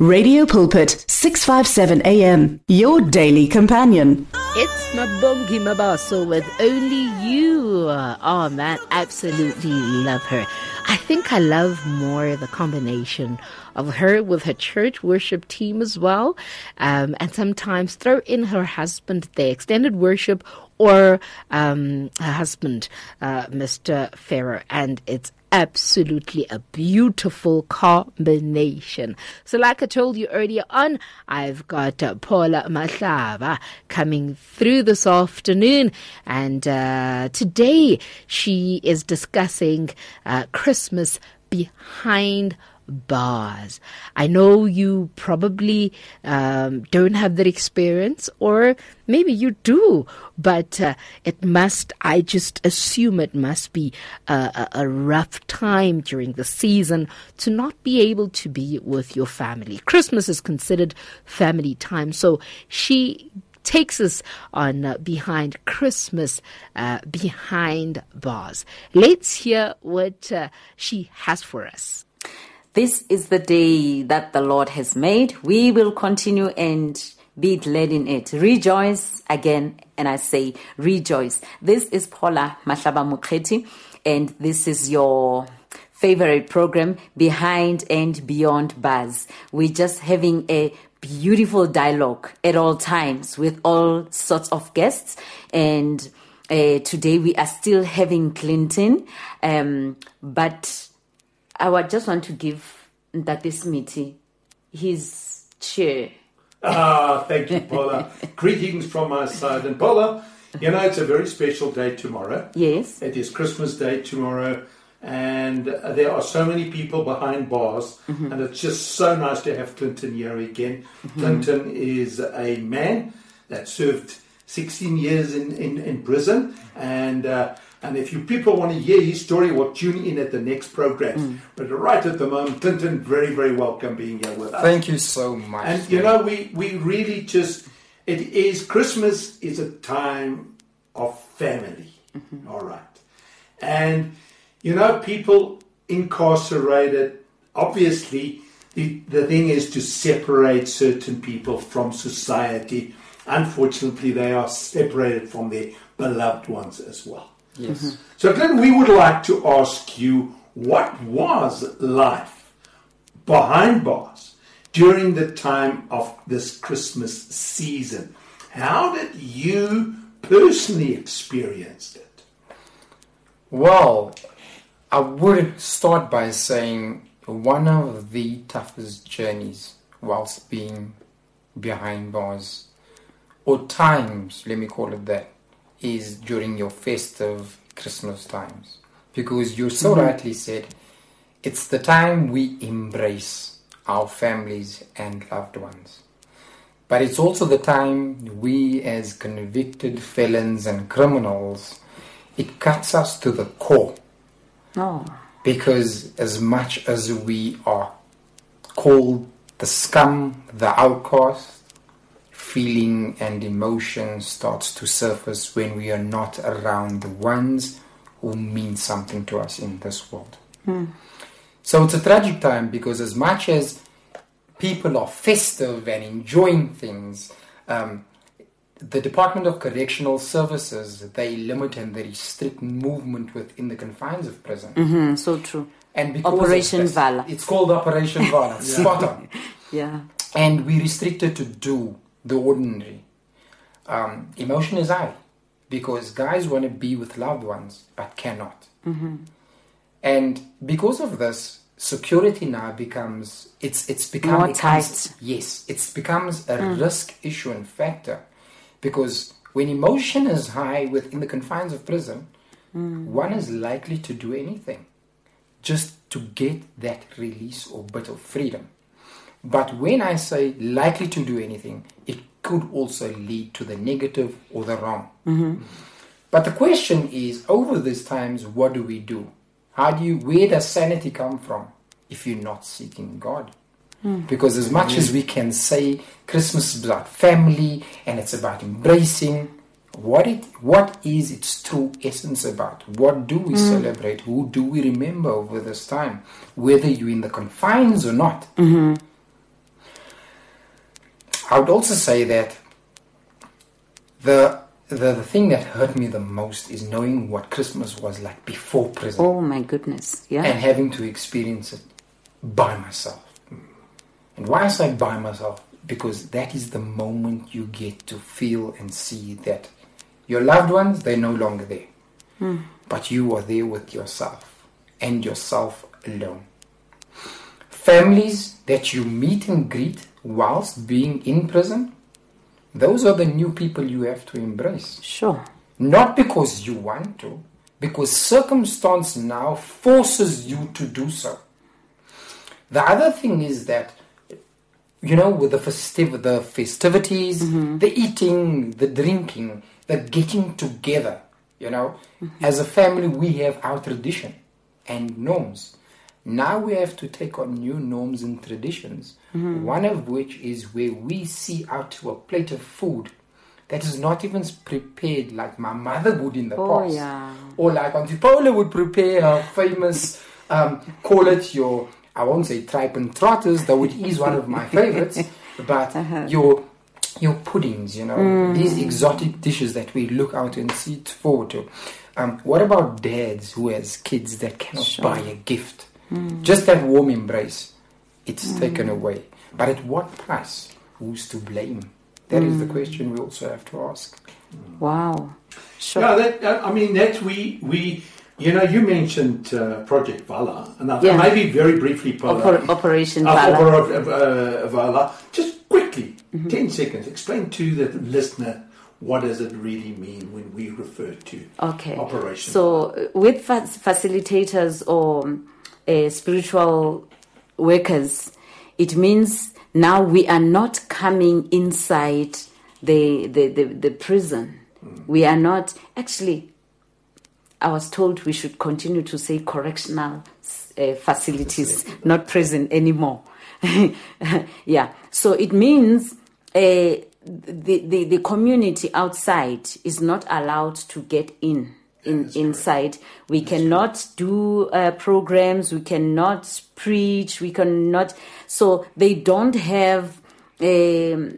Radio Pulpit, 657 AM, your daily companion. It's Mabongi Mabaso with Only You. Oh man, absolutely love her. I think I love more the combination of her with her church worship team as well. And sometimes throw in her husband there, extended worship, or her husband, Mr. Ferrer. And it's absolutely a beautiful combination. So like I told you earlier on, I've got Paula Mahlaba coming through this afternoon, and today she is discussing Christmas behind bars. I know you probably don't have that experience, or maybe you do, but I just assume it must be a rough time during the season to not be able to be with your family. Christmas is considered family time, so she takes us on behind Christmas, behind bars. Let's hear what she has for us. This is the day that the Lord has made. We will continue and be glad in it. Rejoice again, and I say rejoice. This is Paula Mahlaba Mukheti, and this is your favorite program, Behind and Beyond Bars. We're just having a beautiful dialogue at all times with all sorts of guests, and today we are still having Clinton, but I would just want to give Ntate Smithy his chair. Thank you, Paula. Greetings from my side. And Paula, it's a very special day tomorrow. Yes. It is Christmas Day tomorrow, and there are so many people behind bars, and it's just so nice to have Clinton here again. Clinton is a man that served 16 years in prison, and if you people want to hear his story, well, tune in at the next program. But right at the moment, Clinton, very, very welcome being here with us. Thank you so much. And, we really Christmas is a time of family. All right. And, people incarcerated, obviously, the thing is to separate certain people from society. Unfortunately, they are separated from their beloved ones as well. Yes. So, Glenn, we would like to ask you, what was life behind bars during the time of this Christmas season? How did you personally experience it? Well, I would start by saying one of the toughest journeys whilst being behind bars, or times, let me call it that, is during your festive Christmas times. Because you so rightly said, it's the time we embrace our families and loved ones. But it's also the time we as convicted felons and criminals, it cuts us to the core. Oh. Because as much as we are called the scum, the outcast, feeling and emotion starts to surface when we are not around the ones who mean something to us in this world. So it's a tragic time, because as much as people are festive and enjoying things, the Department of Correctional Services, they limit and they restrict movement within the confines of prison. So true. And because Operation Vala. It's called Operation Vala. Spot on. Yeah. And we restricted to do the ordinary. Emotion is high, because guys want to be with loved ones but cannot. And because of this, security now becomes more tight. Yes, it becomes a risk issue and factor, because when emotion is high within the confines of prison, one is likely to do anything just to get that release or bit of freedom. But when I say likely to do anything, it could also lead to the negative or the wrong. But the question is, over these times, what do we do? Where does sanity come from if you're not seeking God? Because as much as we can say Christmas is about family and it's about embracing, what is its true essence about? What do we celebrate? Who do we remember over this time? Whether you're in the confines or not. I would also say that the thing that hurt me the most is knowing what Christmas was like before prison. Oh my goodness, yeah. And having to experience it by myself. And why I say by myself? Because that is the moment you get to feel and see that your loved ones, they're no longer there. But you are there with yourself and yourself alone. Families that you meet and greet whilst being in prison, those are the new people you have to embrace. Sure. Not because you want to, because circumstance now forces you to do so. The other thing is that, with the festivities, the eating, the drinking, the getting together, as a family we have our tradition and norms. Now we have to take on new norms and traditions, one of which is where we see out to a plate of food that is not even prepared like my mother would in the past. Yeah. Or like Auntie Paula would prepare her famous, call it your, I won't say tripe and trotters, though it is one of my favorites, but your puddings, these exotic dishes that we look out and see forward to. What about dads who has kids that cannot buy a gift? Just that warm embrace, it's taken away. But at what price? Who's to blame? That is the question we also have to ask. Wow. Sure. Yeah, that we you mentioned Project Vala, and maybe very briefly, Paula, Operation Vala. Vala. Just quickly, 10 seconds, explain to the listener what does it really mean when we refer to Operation So Vala. With facilitators or spiritual workers, it means now we are not coming inside the prison. We are not actually. I was told we should continue to say correctional facilities, not prison anymore. Yeah. So it means the community outside is not allowed to get inside. We cannot do programs. We cannot preach. We cannot. So they don't have the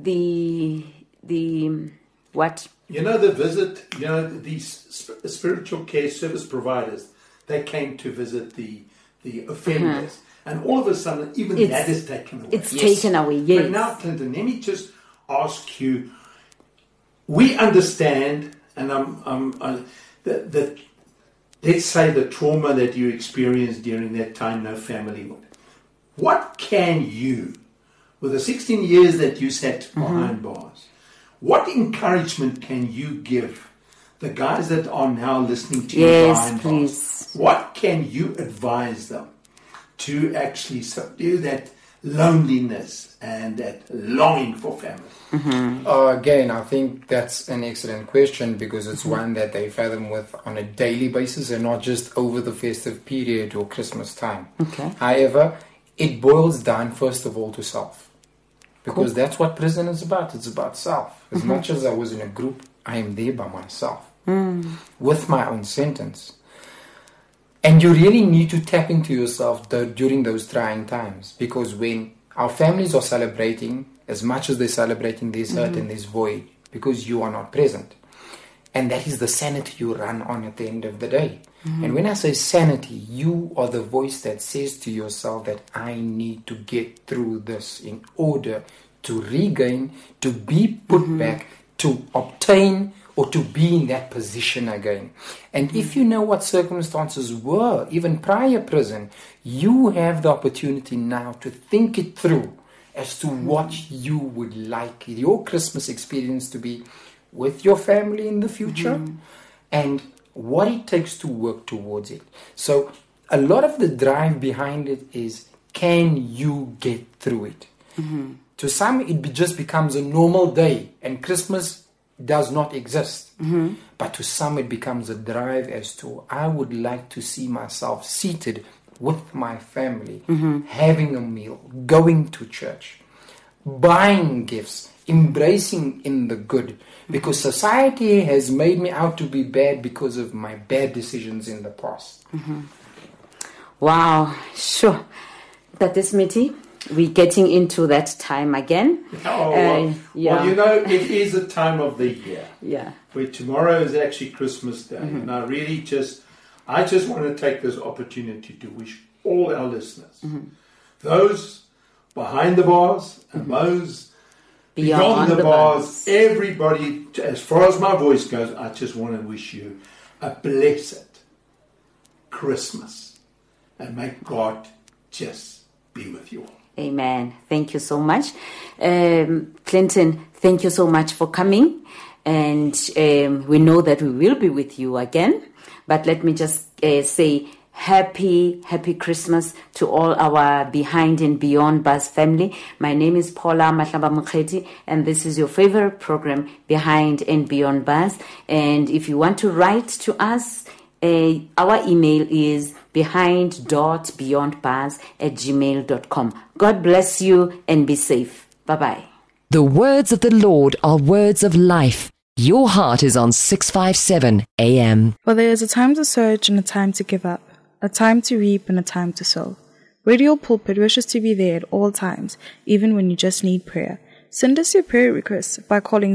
what? The visit, these spiritual care service providers, they came to visit the offenders. And all of a sudden, even that is taken away. It's taken away, yes. But now, Clinton, let me just ask you, we understand, and let's say the trauma that you experienced during that time, no family. What can you, with the 16 years that you sat behind bars, what encouragement can you give the guys that are now listening to you behind bars? What can you advise them to actually subdue that loneliness and that longing for family? Again, I think that's an excellent question because it's one that they fathom with on a daily basis and not just over the festive period or Christmas time. Okay. However, it boils down first of all to self. Because that's what prison is about. It's about self. As much as I was in a group, I am there by myself with my own sentence. And you really need to tap into yourself during those trying times. Because when our families are celebrating, as much as they're celebrating, there's hurt and there's void because you are not present. And that is the sanity you run on at the end of the day. And when I say sanity, you are the voice that says to yourself that I need to get through this in order to regain, to be put back, to obtain or to be in that position again. And if you know what circumstances were, even prior prison, you have the opportunity now to think it through as to what you would like your Christmas experience to be with your family in the future and what it takes to work towards it. So a lot of the drive behind it is, can you get through it? To some, it just becomes a normal day and Christmas does not exist. But to some, it becomes a drive as to, I would like to see myself seated with my family, having a meal, going to church, buying gifts, embracing in the good. Because society has made me out to be bad because of my bad decisions in the past. Wow, sure. That is Mitty. we're getting into that time again. Well, you know, it is a time of the year. Yeah. Where tomorrow is actually Christmas Day. And I just want to take this opportunity to wish all our listeners, those behind the bars and those beyond the bars, everybody, as far as my voice goes, I just want to wish you a blessed Christmas. And may God just be with you all. Amen. Thank you so much. Clinton, thank you so much for coming. And we know that we will be with you again. But let me just say happy Christmas to all our Behind and Beyond Bars family. My name is Paula Mahlaba-Mokgethi, and this is your favorite program, Behind and Beyond Bars. And if you want to write to us, our email is behind.beyondbars@gmail.com. God bless you and be safe. Bye-bye. The words of the Lord are words of life. Your heart is on 657 AM. For there is a time to search and a time to give up, a time to reap and a time to sow. Radio Pulpit wishes to be there at all times, even when you just need prayer. Send us your prayer requests by calling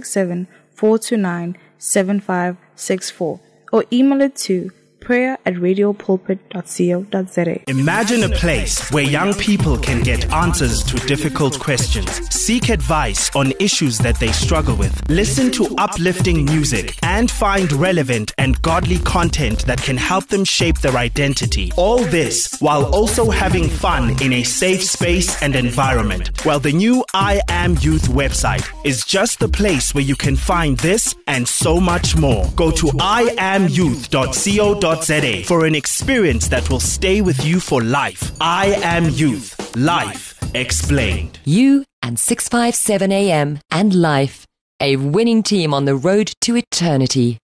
067-429-7564 or email it to prayer@radiopulpit.co.za. Imagine a place where young people can get answers to difficult questions, seek advice on issues that they struggle with, listen to uplifting music, and find relevant and godly content that can help them shape their identity. All this while also having fun in a safe space and environment. Well, the new I Am Youth website is just the place where you can find this and so much more. Go to iamyouth.co.za for an experience that will stay with you for life. I Am Youth. Life explained. You and 657 AM and Life, a winning team on the road to eternity.